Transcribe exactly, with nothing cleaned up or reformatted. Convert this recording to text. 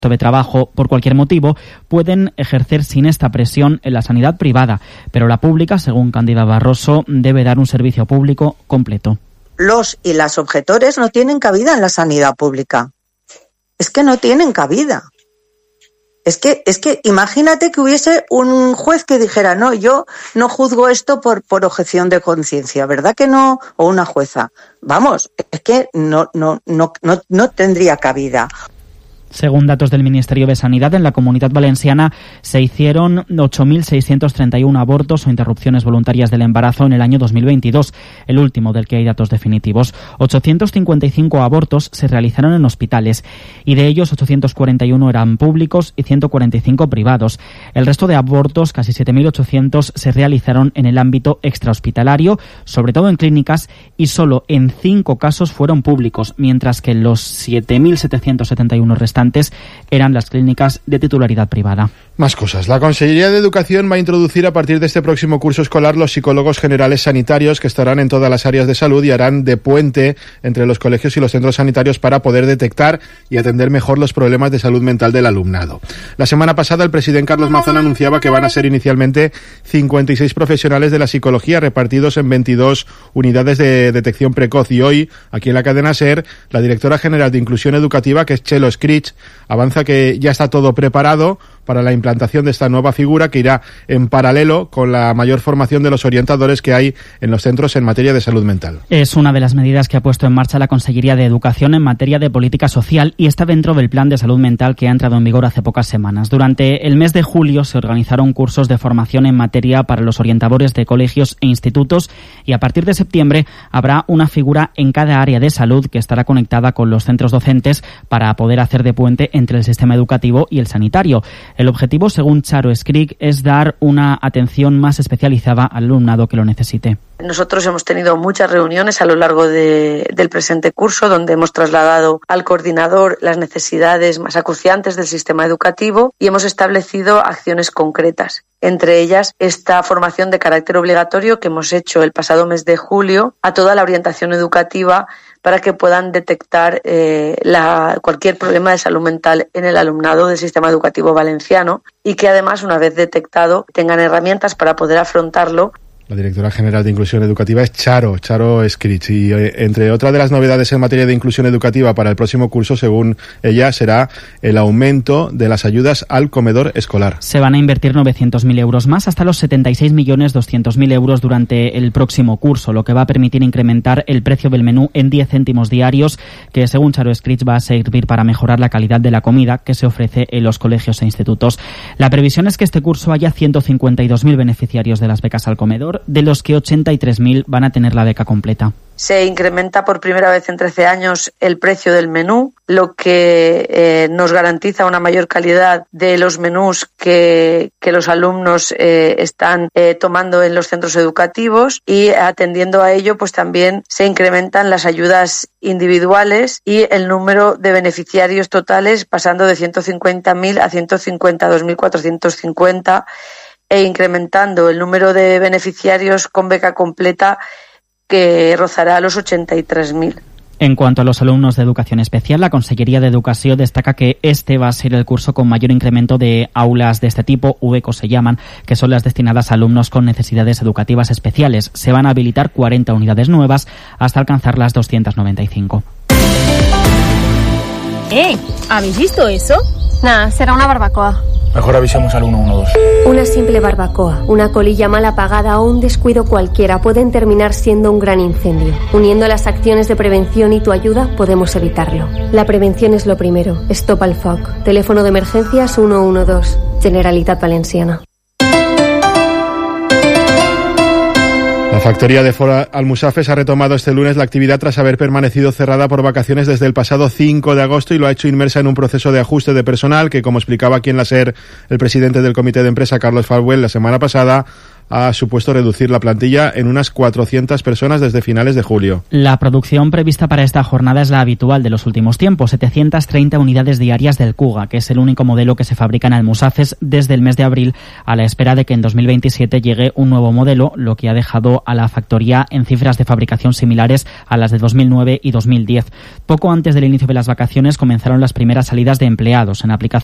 de trabajo por cualquier motivo pueden ejercer sin esta presión en la sanidad privada, pero la pública, según Cándida Barroso, debe dar un servicio público completo. Los y las objetores no tienen cabida en la sanidad pública. Es que no tienen cabida. Es que, es que imagínate que hubiese un juez que dijera, no, yo no juzgo esto por, por objeción de conciencia, ¿verdad que no? O una jueza. Vamos, es que no, no, no, no, no tendría cabida. Según datos del Ministerio de Sanidad, en la Comunidad Valenciana se hicieron ocho mil seiscientos treinta y uno abortos o interrupciones voluntarias del embarazo en el año dos mil veintidós, el último del que hay datos definitivos. ochocientos cincuenta y cinco abortos se realizaron en hospitales y de ellos ochocientos cuarenta y uno eran públicos y ciento cuarenta y cinco privados. El resto de abortos, casi siete mil ochocientos, se realizaron en el ámbito extrahospitalario, sobre todo en clínicas, y solo en cinco casos fueron públicos, mientras que los siete mil setecientos setenta y uno restantes eran las clínicas de titularidad privada. Más cosas. La Consellería de Educación va a introducir a partir de este próximo curso escolar los psicólogos generales sanitarios que estarán en todas las áreas de salud y harán de puente entre los colegios y los centros sanitarios para poder detectar y atender mejor los problemas de salud mental del alumnado. La semana pasada el presidente Carlos Mazón anunciaba que van a ser inicialmente cincuenta y seis profesionales de la psicología repartidos en veintidós unidades de detección precoz y hoy, aquí en la cadena SER, la directora general de Inclusión Educativa, que es Chelo Scritch, avanza que ya está todo preparado para la implantación de esta nueva figura que irá en paralelo con la mayor formación de los orientadores que hay en los centros en materia de salud mental. Es una de las medidas que ha puesto en marcha la Consellería de Educación en materia de política social y está dentro del plan de salud mental que ha entrado en vigor hace pocas semanas. Durante el mes de julio se organizaron cursos de formación en materia para los orientadores de colegios e institutos y a partir de septiembre habrá una figura en cada área de salud que estará conectada con los centros docentes para poder hacer de puente entre el sistema educativo y el sanitario. El objetivo, según Charo Escric, es dar una atención más especializada al alumnado que lo necesite. Nosotros hemos tenido muchas reuniones a lo largo de, del presente curso donde hemos trasladado al coordinador las necesidades más acuciantes del sistema educativo y hemos establecido acciones concretas. Entre ellas, esta formación de carácter obligatorio que hemos hecho el pasado mes de julio a toda la orientación educativa para que puedan detectar eh, la, cualquier problema de salud mental en el alumnado del sistema educativo valenciano y que además, una vez detectado, tengan herramientas para poder afrontarlo. La directora general de Inclusión Educativa es Charo, Charo Scritch, y eh, entre otras de las novedades en materia de inclusión educativa para el próximo curso, según ella, será el aumento de las ayudas al comedor escolar. Se van a invertir novecientos mil euros más, hasta los setenta y seis millones doscientos mil euros durante el próximo curso, lo que va a permitir incrementar el precio del menú en diez céntimos diarios, que según Charo Scritch va a servir para mejorar la calidad de la comida que se ofrece en los colegios e institutos. La previsión es que este curso haya ciento cincuenta y dos mil beneficiarios de las becas al comedor, de los que ochenta y tres mil van a tener la beca completa. Se incrementa por primera vez en trece años el precio del menú, lo que eh, nos garantiza una mayor calidad de los menús que, que los alumnos eh, están eh, tomando en los centros educativos y atendiendo a ello pues también se incrementan las ayudas individuales y el número de beneficiarios totales pasando de ciento cincuenta mil a ciento cincuenta y dos mil cuatrocientos cincuenta e incrementando el número de beneficiarios con beca completa que rozará los ochenta y tres mil. En cuanto a los alumnos de educación especial, la Consellería de Educación destaca que este va a ser el curso con mayor incremento de aulas de este tipo, U E C O se llaman, que son las destinadas a alumnos con necesidades educativas especiales. Se van a habilitar cuarenta unidades nuevas hasta alcanzar las doscientas noventa y cinco. ¿Eh? ¿Habéis visto eso? Nada, será una barbacoa. Mejor avisemos al uno uno dos. Una simple barbacoa, una colilla mal apagada o un descuido cualquiera pueden terminar siendo un gran incendio. Uniendo las acciones de prevención y tu ayuda podemos evitarlo. La prevención es lo primero. Stop al foc. Teléfono de emergencias uno uno dos. Generalitat Valenciana. La factoría de Ford Almusafes ha retomado este lunes la actividad tras haber permanecido cerrada por vacaciones desde el pasado cinco de agosto y lo ha hecho inmersa en un proceso de ajuste de personal que, como explicaba aquí en la SER el presidente del comité de empresa, Carlos Falwell, la semana pasada, ha supuesto reducir la plantilla en unas cuatrocientas personas desde finales de julio. La producción prevista para esta jornada es la habitual de los últimos tiempos, setecientas treinta unidades diarias del Kuga, que es el único modelo que se fabrica en Almusaces desde el mes de abril, a la espera de que en dos mil veintisiete llegue un nuevo modelo, lo que ha dejado a la factoría en cifras de fabricación similares a las de dos mil nueve y dos mil diez. Poco antes del inicio de las vacaciones comenzaron las primeras salidas de empleados en aplicación